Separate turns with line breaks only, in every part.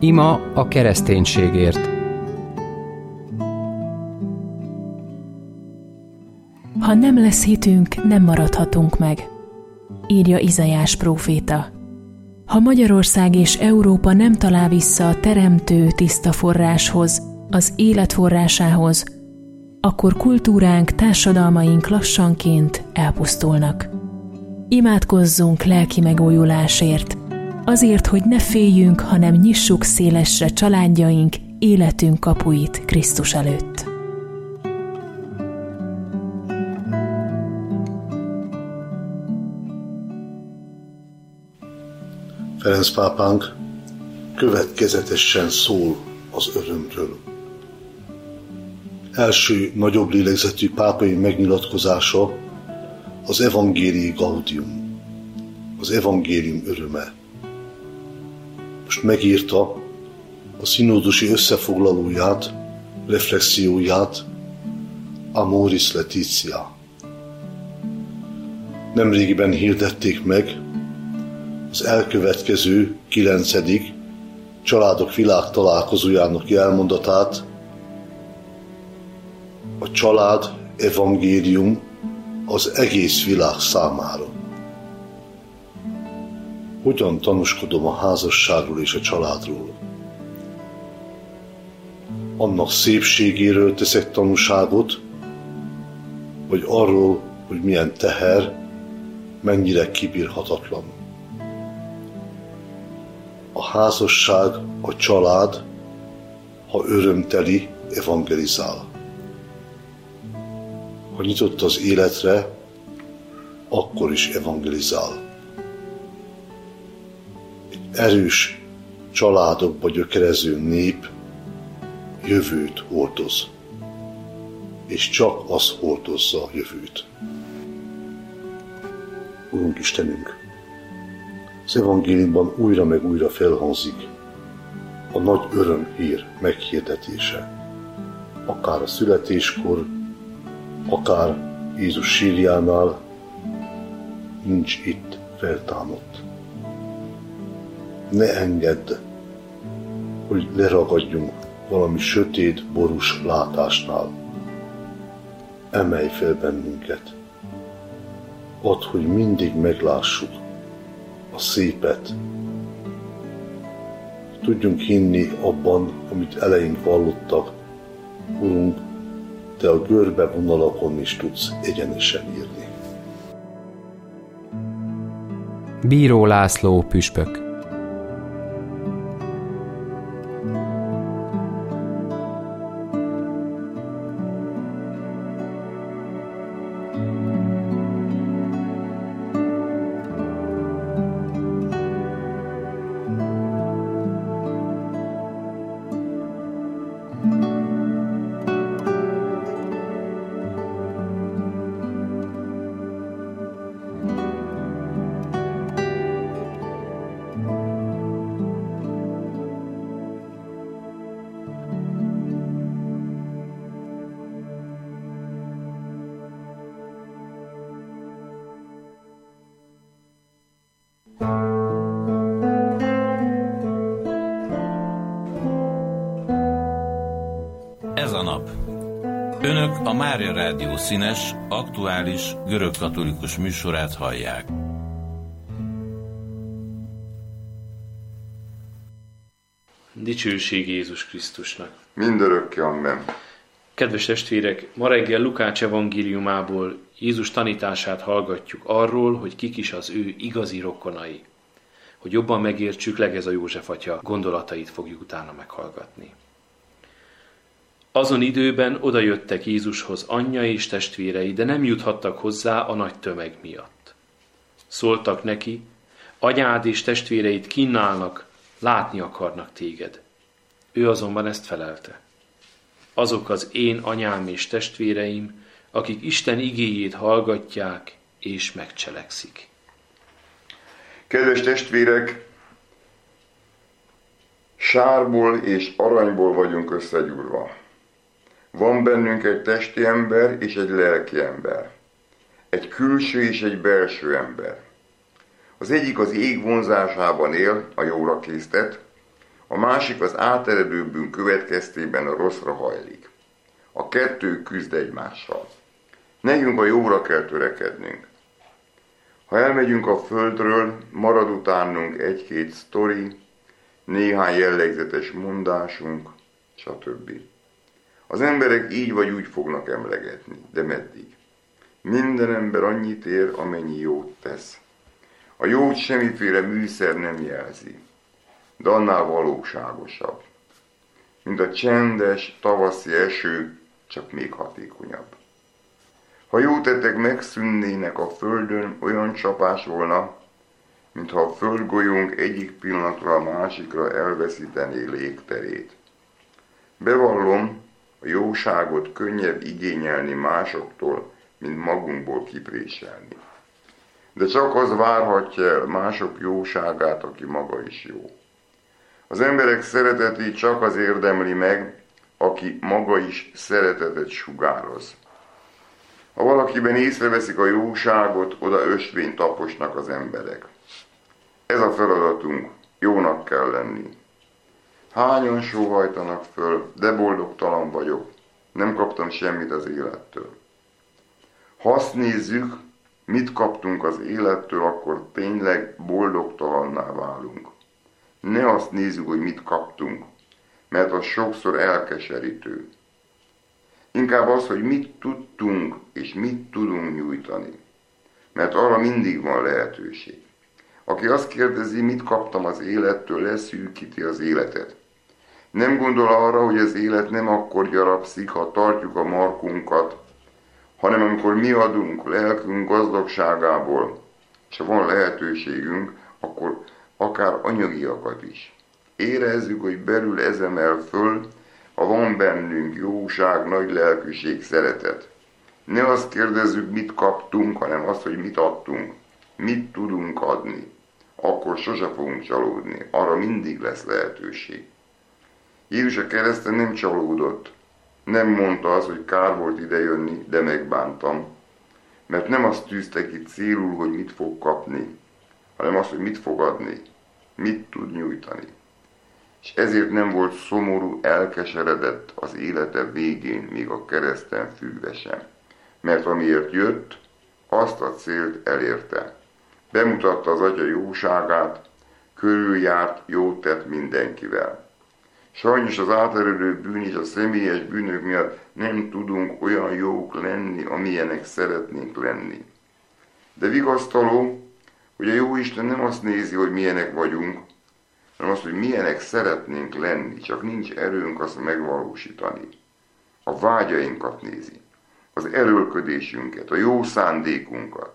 Ima a kereszténységért.
Ha nem lesz hitünk, nem maradhatunk meg, írja Izaiás próféta. Ha Magyarország és Európa nem talál vissza a teremtő tiszta forráshoz, az élet forrásához, akkor kultúránk, társadalmaink lassanként elpusztulnak. Imádkozzunk lelki megújulásért, azért, hogy ne féljünk, hanem nyissuk szélesre családjaink, életünk kapuit Krisztus előtt.
Ferenc pápánk következetesen szól az örömről. Első nagyobb lélegzetű pápai megnyilatkozása az Evangelii Gaudium, az evangélium öröme. Most megírta a színódusi összefoglalóját, reflexióját, Amoris Laetitia. Nemrégiben hirdették meg az elkövetkező 9. Családok világtalálkozójának jelmondatát, a család evangélium az egész világ számára. Hogyan tanúskodom a házasságról és a családról? Annak szépségéről teszek tanúságot, vagy arról, hogy milyen teher, mennyire kibírhatatlan. A házasság, a család, ha örömteli, evangelizál. Ha nyitott az életre, akkor is evangelizál. Egy erős családokba gyökerező nép jövőt hordoz, és csak az hordozza a jövőt. Urunk Istenünk, az evangéliumban újra meg újra felhangzik a nagy örömhír meghirdetése. Akár a születéskor, akár Jézus sírjánál, nincs itt feltámadt. Ne engedd, hogy leragadjunk valami sötét, borús látásnál. Emelj fel bennünket. Add, hogy mindig meglássuk a szépet. Tudjunk hinni abban, amit eleink vallottak. Urunk, Te a görbe vonalakon is tudsz egyenesen írni.
Bíró László püspök.
Ez a nap. Önök a Mária Rádió színes, aktuális, görögkatolikus műsorát hallják.
Dicsőség Jézus Krisztusnak.
Mindörökké, amen.
Kedves testvérek, ma reggel Lukács evangéliumából Jézus tanítását hallgatjuk arról, hogy kik is az ő igazi rokonai. Hogy jobban megértsük, Legeza József atya gondolatait fogjuk utána meghallgatni. Azon időben odajöttek Jézushoz anyja és testvérei, de nem juthattak hozzá a nagy tömeg miatt. Szóltak neki, anyád és testvéreid kinn állnak, látni akarnak téged. Ő azonban ezt felelte. Azok az én anyám és testvéreim, akik Isten igéjét hallgatják és megcselekszik.
Kedves testvérek, sárból és aranyból vagyunk összegyúrva. Van bennünk egy testi ember és egy lelki ember. Egy külső és egy belső ember. Az egyik az ég vonzásában él, a jóra késztet, a másik az áteredő bűn következtében a rosszra hajlik. A kettő küzd egymással. Nekünk a jóra kell törekednünk. Ha elmegyünk a földről, marad utánunk egy-két sztori, néhány jellegzetes mondásunk, stb. Az emberek így vagy úgy fognak emlegetni, de meddig? Minden ember annyit ér, amennyi jót tesz. A jót semmiféle műszer nem jelzi, de annál valóságosabb. Mint a csendes, tavaszi eső, csak még hatékonyabb. Ha jó tettek megszűnnének a földön, olyan csapás volna, mintha a földgolyónk egyik pillanatra a másikra elveszítené légterét. Bevallom, a jóságot könnyebb igényelni másoktól, mint magunkból kipréselni. De csak az várhatja el mások jóságát, aki maga is jó. Az emberek szeretetét csak az érdemli meg, aki maga is szeretetet sugároz. Ha valakiben észreveszik a jóságot, oda ösvényt taposnak az emberek. Ez a feladatunk, jónak kell lenni. Hányan sóhajtanak föl, de boldogtalan vagyok, nem kaptam semmit az élettől. Ha azt nézzük, mit kaptunk az élettől, akkor tényleg boldogtalanná válunk. Ne azt nézzük, hogy mit kaptunk, mert az sokszor elkeserítő. Inkább az, hogy mit tudtunk és mit tudunk nyújtani, mert arra mindig van lehetőség. Aki azt kérdezi, mit kaptam az élettől, leszűkíti az életet. Nem gondol arra, hogy az élet nem akkor gyarapszik, ha tartjuk a markunkat, hanem amikor mi adunk lelkünk gazdagságából, és ha van lehetőségünk, akkor akár anyagiakat is. Érezzük, hogy belül ez emel föl, ha van bennünk jóság, nagy lelkűség, szeretet. Ne azt kérdezzük, mit kaptunk, hanem azt, hogy mit adtunk, mit tudunk adni. Akkor sose fogunk csalódni, arra mindig lesz lehetőség. Jézus a kereszten nem csalódott, nem mondta azt, hogy kár volt idejönni, de megbántam, mert nem azt tűzte ki célul, hogy mit fog kapni, hanem azt, hogy mit fog adni, mit tud nyújtani. És ezért nem volt szomorú, elkeseredett az élete végén, még a kereszten függve sem. Mert amiért jött, azt a célt elérte. Bemutatta az Atya jóságát, körüljárt, jót tett mindenkivel. Sajnos az áteredő bűn és a személyes bűnök miatt nem tudunk olyan jók lenni, amilyenek szeretnénk lenni. De vigasztaló, hogy a Jóisten nem azt nézi, hogy milyenek vagyunk, hanem azt, hogy milyenek szeretnénk lenni, csak nincs erőnk azt megvalósítani. A vágyainkat nézi, az erőlködésünket, a jó szándékunkat,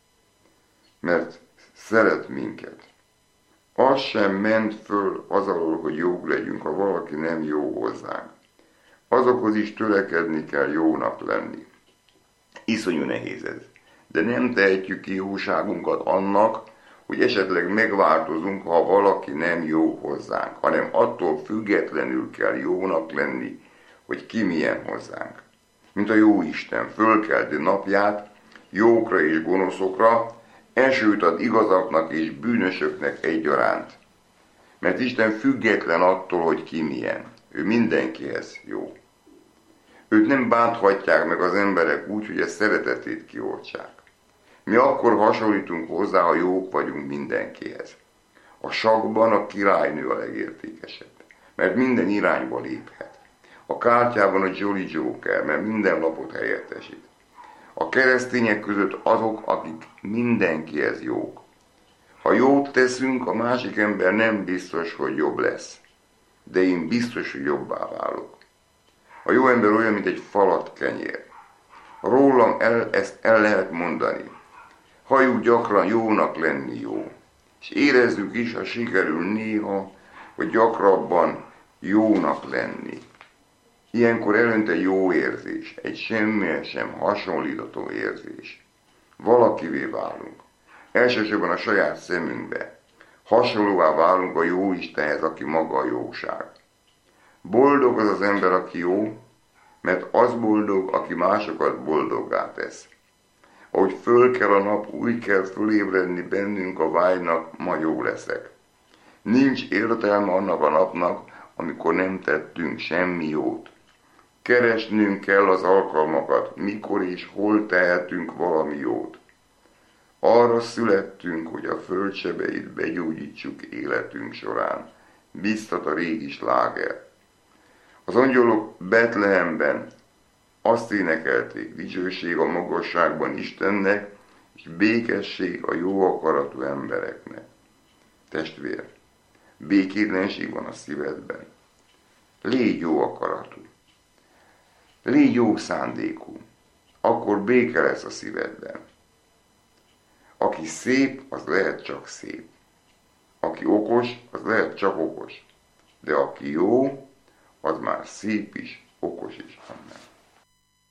mert szeret minket. Az sem ment föl az alól, hogy jók legyünk, ha valaki nem jó hozzánk. Azokhoz is törekedni kell jónak lenni. Iszonyú nehéz ez, de nem tehetjük ki jóságunkat annak, hogy esetleg megváltozunk, ha valaki nem jó hozzánk, hanem attól függetlenül kell jónak lenni, hogy ki milyen hozzánk. Mint a Jóisten fölkelti napját jókra és gonoszokra, esőt ad igazaknak és bűnösöknek egyaránt. Mert Isten független attól, hogy ki milyen. Ő mindenkihez jó. Őt nem bánthatják meg az emberek úgy, hogy a szeretetét kioltsák. Mi akkor hasonlítunk hozzá, ha jók vagyunk mindenkihez. A sakkban a királynő a legértékesebb, mert minden irányba léphet. A kártyában a Jolly Joker, mert minden lapot helyettesít. A keresztények között azok, akik mindenkihez jók. Ha jót teszünk, a másik ember nem biztos, hogy jobb lesz. De én biztos, hogy jobbá válok. A jó ember olyan, mint egy falat kenyér. Rólam ezt el lehet mondani. Halljuk gyakran jónak lenni jó. És érezzük is, ha sikerül néha, vagy gyakrabban jónak lenni. Ilyenkor elönt egy jó érzés, egy semmivel sem hasonlítható érzés. Valakivé válunk. Elsősorban a saját szemünkbe. Hasonlóvá válunk a Jóistenhez, aki maga a jóság. Boldog az az ember, aki jó, mert az boldog, aki másokat boldoggá tesz. Ahogy föl kell a nap, úgy kell fölébredni bennünk a vágynak, ma jó leszek. Nincs értelme annak a napnak, amikor nem tettünk semmi jót. Keresnünk kell az alkalmakat, mikor és hol tehetünk valami jót. Arra születtünk, hogy a földsebeit begyógyítsuk életünk során. Biztat a régi sláger. Az angyalok Betlehemben azt énekelték, dicsőség a magasságban Istennek, és békesség a jó akaratú embereknek. Testvér, békétlenség van a szívedben. Légy jó akaratú. Légy jó szándékú. Akkor béke lesz a szívedben. Aki szép, az lehet csak szép. Aki okos, az lehet csak okos. De aki jó, az már szép is, okos is. Amen.